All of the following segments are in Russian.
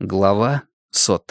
Глава 100.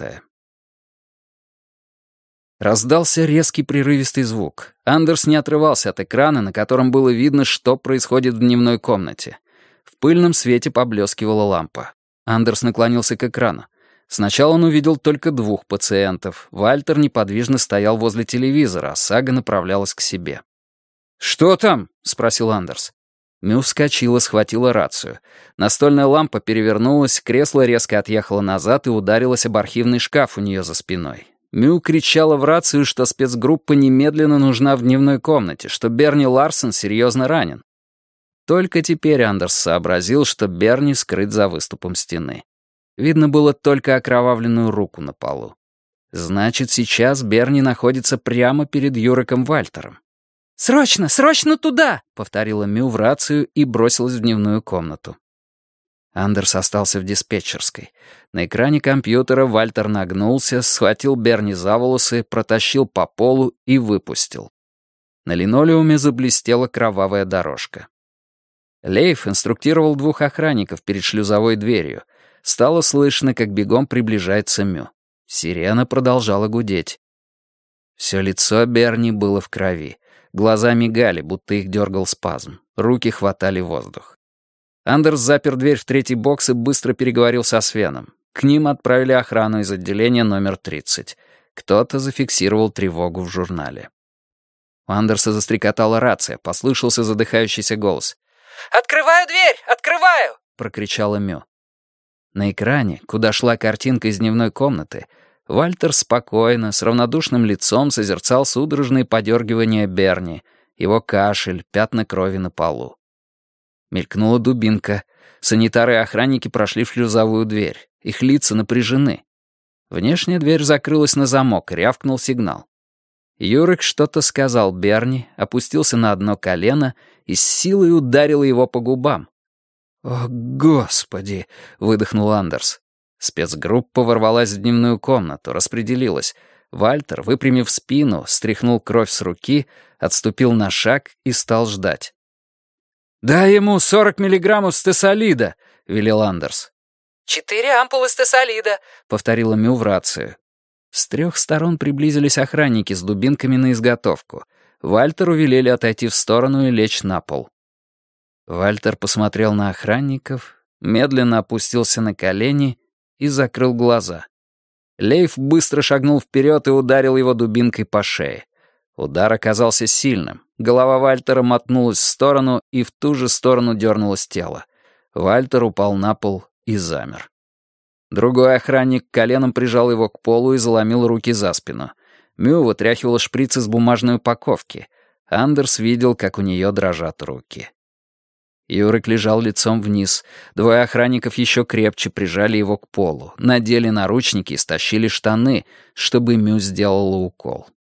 Раздался резкий прерывистый звук. Андерс не отрывался от экрана, на котором было видно, что происходит в дневной комнате. В пыльном свете поблескивала лампа. Андерс наклонился к экрану. Сначала он увидел только двух пациентов. Вальтер неподвижно стоял возле телевизора, а Сага направлялась к себе. «Что там?» — спросил Андерс. Мю вскочила, схватила рацию. Настольная лампа перевернулась, кресло резко отъехало назад и ударилось об архивный шкаф у нее за спиной. Мю кричала в рацию, что спецгруппа немедленно нужна в дневной комнате, что Берни Ларсон серьезно ранен. Только теперь Андерс сообразил, что Берни скрыт за выступом стены. Видно было только окровавленную руку на полу. Значит, сейчас Берни находится прямо перед Юриком Вальтером. «Срочно, срочно туда!» — повторила Мю в рацию и бросилась в дневную комнату. Андерс остался в диспетчерской. На экране компьютера Вальтер нагнулся, схватил Берни за волосы, протащил по полу и выпустил. На линолеуме заблестела кровавая дорожка. Лейф инструктировал двух охранников перед шлюзовой дверью. Стало слышно, как бегом приближается Мю. Сирена продолжала гудеть. Все лицо Берни было в крови. Глаза мигали, будто их дергал спазм. Руки хватали воздух. Андерс запер дверь в третий бокс и быстро переговорил со Свеном. К ним отправили охрану из отделения номер 30. Кто-то зафиксировал тревогу в журнале. У Андерса застрекотала рация, послышался задыхающийся голос. «Открываю дверь! Открываю!» — прокричала Мю. На экране, куда шла картинка из дневной комнаты, Вальтер спокойно, с равнодушным лицом созерцал судорожные подергивания Берни, его кашель, пятна крови на полу. Мелькнула дубинка. Санитары и охранники прошли в шлюзовую дверь. Их лица напряжены. Внешняя дверь закрылась на замок, рявкнул сигнал. Юрик что-то сказал Берни, опустился на одно колено и с силой ударил его по губам. «О, Господи!» — выдохнул Андерс. Спецгруппа ворвалась в дневную комнату, распределилась. Вальтер, выпрямив спину, стряхнул кровь с руки, отступил на шаг и стал ждать. «Дай ему 40 миллиграммов стесолида», — велел Андерс. 4 ампулы стесолида», — повторила Мю в рацию. С трех сторон приблизились охранники с дубинками на изготовку. Вальтеру велели отойти в сторону и лечь на пол. Вальтер посмотрел на охранников, медленно опустился на колени и закрыл глаза. Лейф быстро шагнул вперед и ударил его дубинкой по шее. Удар оказался сильным. Голова Вальтера мотнулась в сторону, и в ту же сторону дернулось тело. Вальтер упал на пол и замер. Другой охранник коленом прижал его к полу и заломил руки за спину. Мю вытряхивала шприц из бумажной упаковки. Андерс видел, как у нее дрожат руки. Юрик лежал лицом вниз. Двое охранников еще крепче прижали его к полу, надели наручники и стащили штаны, чтобы Мю сделала укол.